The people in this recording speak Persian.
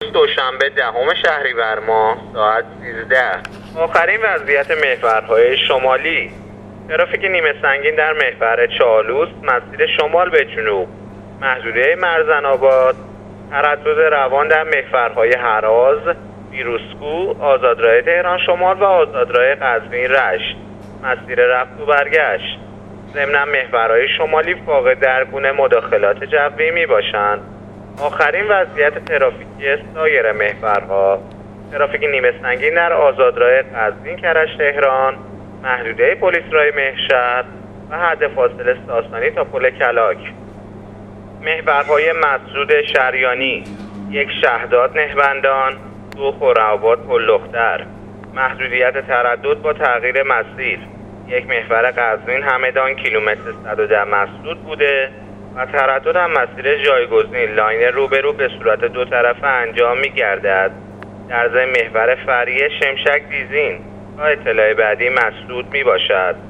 امروز دوشنبه 10 شهریور ماه ساعت 13. آخرین وضعیت محورهای شمالی. ترافیک نیمه سنگین در محور چالوس مسیر شمال به جنوب، محدوده مرزن‌آباد، تردد روان در محورهای هراز، بیروسکو، آزادراه تهران شمال و آزادراه قزوین رشت، مسیر رفت و برگشت. ضمن محورهای شمالی فاقد در گونه مداخلات جوی می باشند. آخرین وضعیت ترافیکی سایر محورها: ترافیک نیمه سنگین در آزادراه قزوین کرج تهران، محدوده پلیسرای مهشهر و حد فاصله ساسانی تا پل کلاک. محورهای مسدود شریانی: 1 شهداد نهبندان، 2 خرم‌آباد پل‌لختر، محدودیت تردد با تغییر مسیر. 1 محور قزوین همدان کیلومتر 110 مسدود بوده و تردد هم مسیر جایگزین لاین روبرو به صورت 2 طرفه انجام می گردد. در ضمن محور فریه شمشک دیزین تا اطلاع بعدی مسدود می باشد.